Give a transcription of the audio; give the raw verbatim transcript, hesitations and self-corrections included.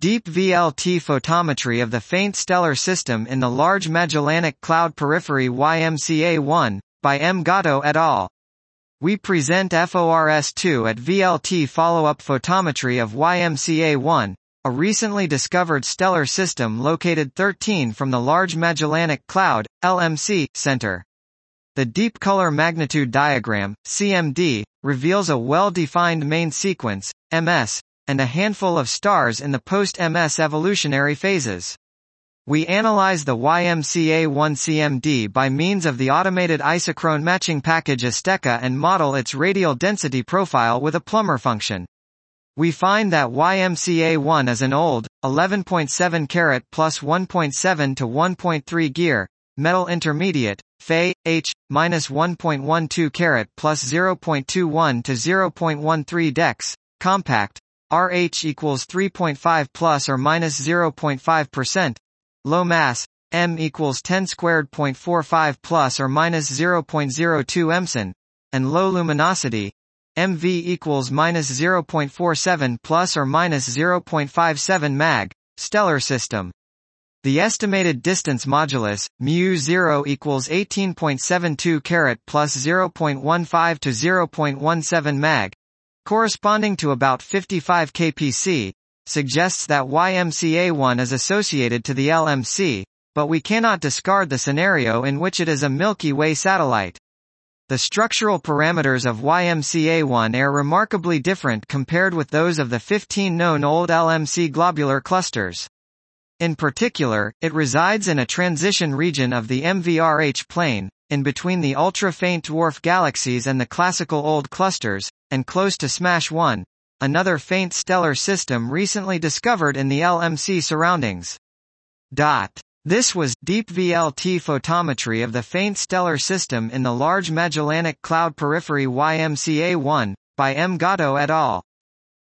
Deep V L T photometry of the faint stellar system in the Large Magellanic Cloud Periphery Y M C A one, by M. Gatto et al. We present F O R S two at V L T follow-up photometry of Y M C A one, a recently discovered stellar system located thirteen from the Large Magellanic Cloud, L M C, center. The Deep Color Magnitude Diagram, C M D, reveals a well-defined main sequence, M S, and a handful of stars in the post-M S evolutionary phases. We analyze the Y M C A one C M D by means of the automated isochrone matching package Azteca and model its radial density profile with a Plummer function. We find that Y M C A one is an old, eleven point seven carat plus one point seven to one point three gear, metal intermediate, Fe, H, minus one point one two carat plus zero point two one to zero point one three dex, compact, R H equals three point five plus or minus zero point five percent, low mass, M equals ten squared point four five plus or minus zero point zero two emson, and low luminosity, M V equals minus zero point four seven plus or minus zero point five seven mag, stellar system. The estimated distance modulus, mu zero equals eighteen point seven two carat plus zero point one five to zero point one seven mag, corresponding to about fifty-five K P C, suggests that Y M C A one is associated to the L M C, but we cannot discard the scenario in which it is a Milky Way satellite. The structural parameters of Y M C A one are remarkably different compared with those of the fifteen known old L M C globular clusters. In particular, it resides in a transition region of the M V R H plane, in between the ultra-faint dwarf galaxies and the classical old clusters, and close to SMASH one, another faint stellar system recently discovered in the L M C surroundings. Dot. This was Deep V L T photometry of the faint stellar system in the Large Magellanic Cloud Periphery Y M C A one, by M. Gatto et al.